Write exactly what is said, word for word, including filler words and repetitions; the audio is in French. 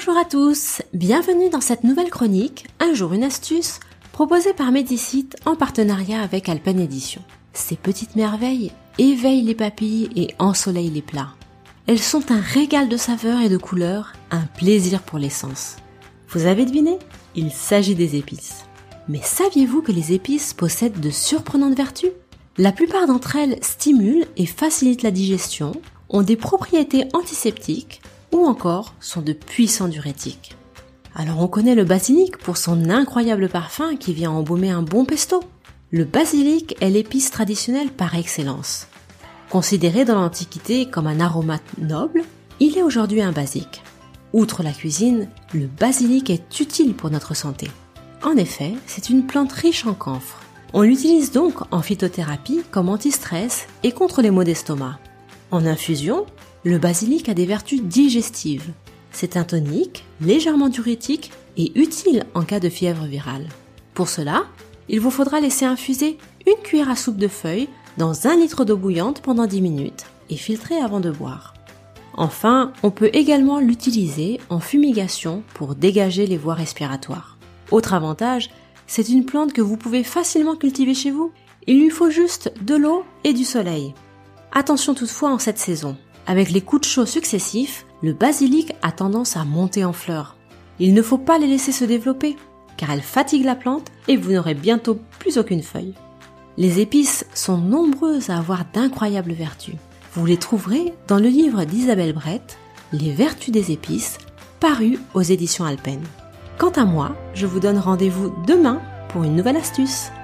Bonjour à tous, bienvenue dans cette nouvelle chronique, un jour une astuce, proposée par Medicite en partenariat avec Alpen Edition. Ces petites merveilles éveillent les papilles et ensoleillent les plats. Elles sont un régal de saveurs et de couleurs, un plaisir pour les sens. Vous avez deviné ? Il s'agit des épices. Mais saviez-vous que les épices possèdent de surprenantes vertus ? La plupart d'entre elles stimulent et facilitent la digestion, ont des propriétés antiseptiques ou encore sont de puissants diurétiques. Alors on connaît le basilic pour son incroyable parfum qui vient embaumer un bon pesto. Le basilic est l'épice traditionnelle par excellence. Considéré dans l'Antiquité comme un aromate noble, il est aujourd'hui un basique. Outre la cuisine, le basilic est utile pour notre santé. En effet, c'est une plante riche en camphre. On l'utilise donc en phytothérapie comme anti-stress et contre les maux d'estomac. En infusion, le basilic a des vertus digestives. C'est un tonique, légèrement diurétique et utile en cas de fièvre virale. Pour cela, il vous faudra laisser infuser une cuillère à soupe de feuilles dans un litre d'eau bouillante pendant dix minutes et filtrer avant de boire. Enfin, on peut également l'utiliser en fumigation pour dégager les voies respiratoires. Autre avantage, c'est une plante que vous pouvez facilement cultiver chez vous. Il lui faut juste de l'eau et du soleil. Attention toutefois en cette saison. Avec les coups de chaud successifs, le basilic a tendance à monter en fleurs. Il ne faut pas les laisser se développer, car elles fatiguent la plante et vous n'aurez bientôt plus aucune feuille. Les épices sont nombreuses à avoir d'incroyables vertus. Vous les trouverez dans le livre d'Isabelle Brett, Les vertus des épices, paru aux éditions Alpen. Quant à moi, je vous donne rendez-vous demain pour une nouvelle astuce.